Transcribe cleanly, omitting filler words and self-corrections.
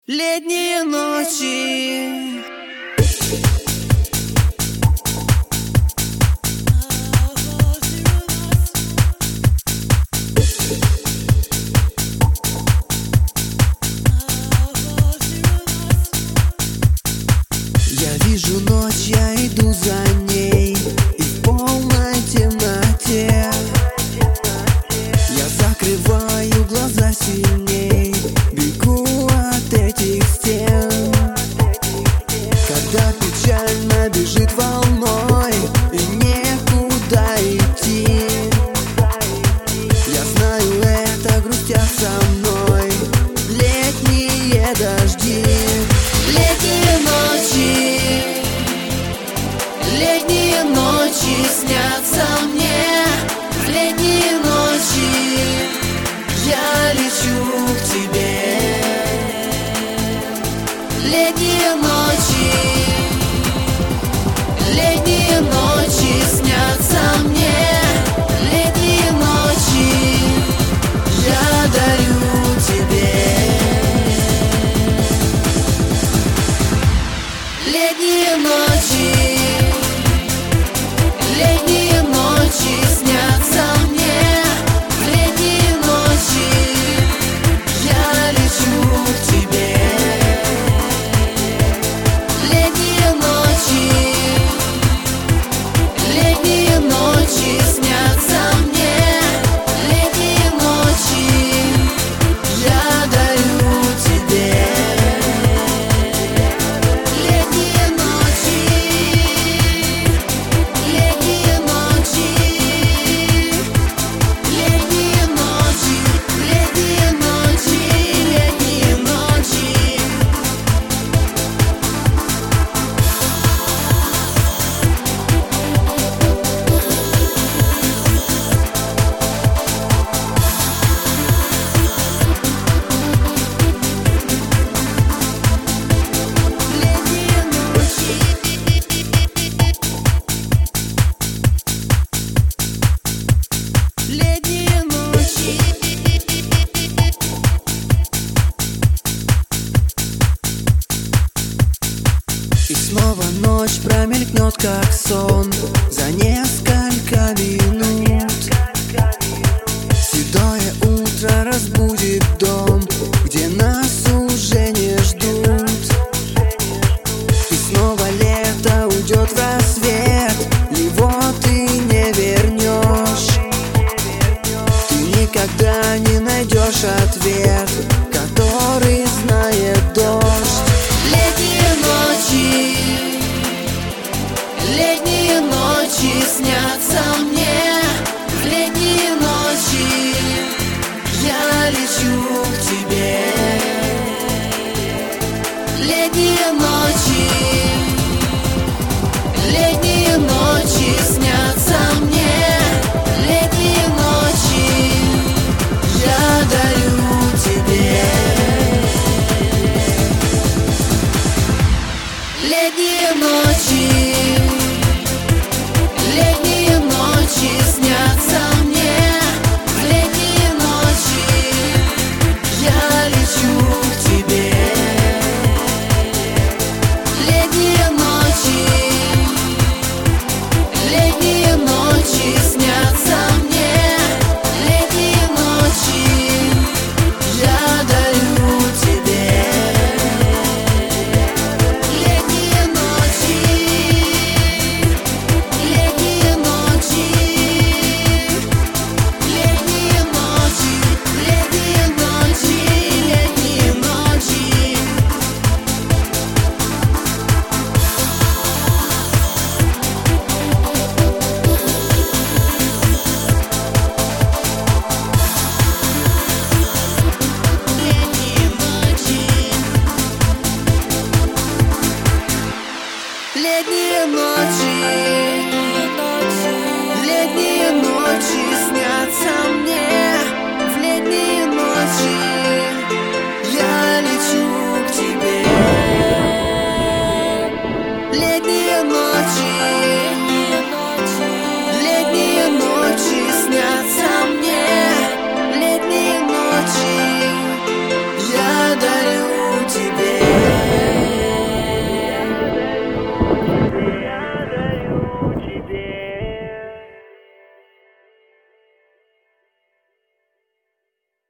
Летние ночи. Я вижу ночь, я иду за ней, и в полной темноте я закрываю глаза сильней, бегу от этих стен. Когда печаль набежит волной и некуда идти, я знаю, это грустят со мной летние дожди. Летние ночи, летние ночи снятся мне. В летние ночи я лечу к тебе. Летние ночи, летние ночи снятся мне. Летние ночи я дарю тебе. Летние ночи, летние ночи снятся мне. В летние ночи я лечу к тебе. Летние ночи, летние ночи снятся мне. Летние ночи я дарю тебе. Летние ночи, летние ночи, летние ночи, летние ночи, летние ночи. Летние ночи. И снова ночь промелькнет, как сон, за несколько минут. Седое утро разбудит дом, где нас уже не ждут. И снова лето уйдет в рассвет, его ты не вернешь. Ты никогда не найдешь ответ, который знает дождь. Летние ночи, летние ночи снятся мне. В летние ночи я лечу к тебе. Летние ночи.